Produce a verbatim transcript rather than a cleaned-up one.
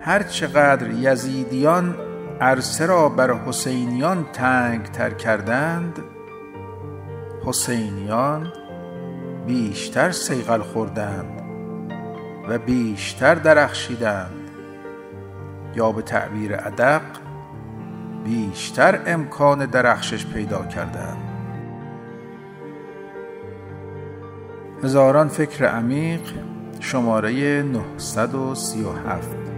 هر چقدر یزیدیان عرصه را بر حسینیان تنگ تر کردند، حسینیان بیشتر صیقل خوردند و بیشتر درخشیدند، یا به تعبیر ادق بیشتر امکان درخشش پیدا کردند. هزاران فکر عمیق، شماره نهصد و سی و هفت.